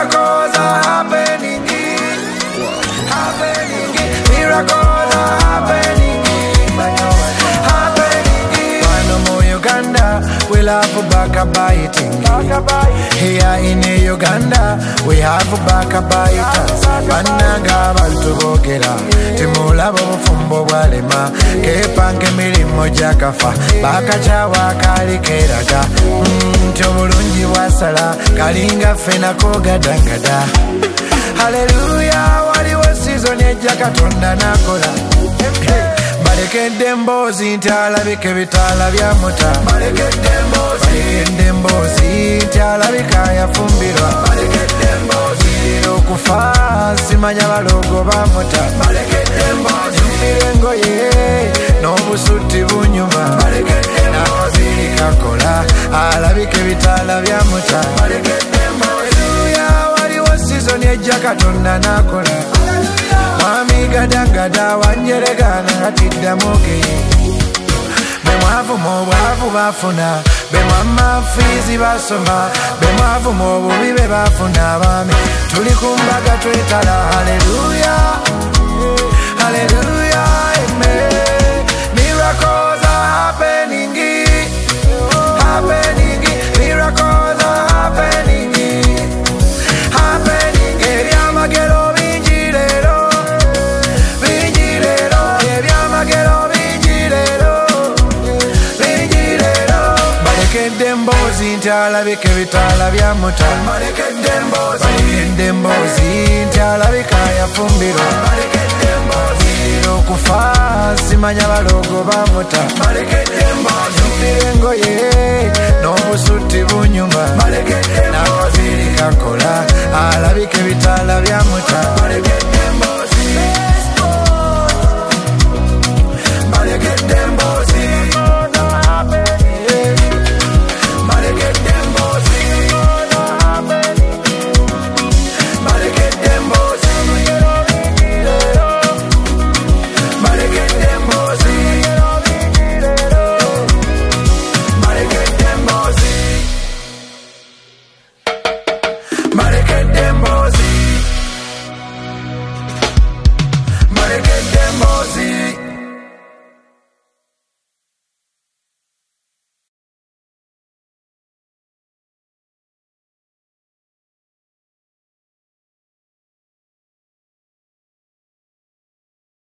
Miracles are happening. Miracles are happening. Wano mu Uganda we love backbiting. Here in Uganda we have backbiters. Bannanga abantu boogera temulaba obufumbo bwalema kepange emirimu gyakafa bakakyawa akaali keeraga nti obulungi bwasala kalinga ffe nako gadangada. Haleluya, waliwo season ejja Katonda nakola. Balekedde emboozi nti alabika ebitaala byamuta. Balekedde emboozi nti alabika yafumbirwa. Okufa simanya balogo bamuta. Yumira engoye n'obusuti bunyuma. N'akabiri kakola alabika ebitaala byamuta. Haleluya, waliwo season ejja Katonda nakola. Mami gadangada wanyeregana atiddamuge. Bemwavu mu bwavu bafuna, bemwama fiizi basoma, bemwavu mu bubi be bafuna abaami. Tuli ku mbaga twetala. Haleluya, haleluya, amen. Miracles are happening, happening. Miracles are happening, happening. Ebyamagero bingi leero, bingi leero. Ebyamagero bingi leero, bingi leero. Balekedde emboozi nti alabika ebitaala byamuta. Balekedde emboozi nti alabika yafumbirwa. Okufa simanya balogo bamuta. Yumira engoye n'obusuti bunyuma. N'akabiri kakola alabika ebitaala byamuta.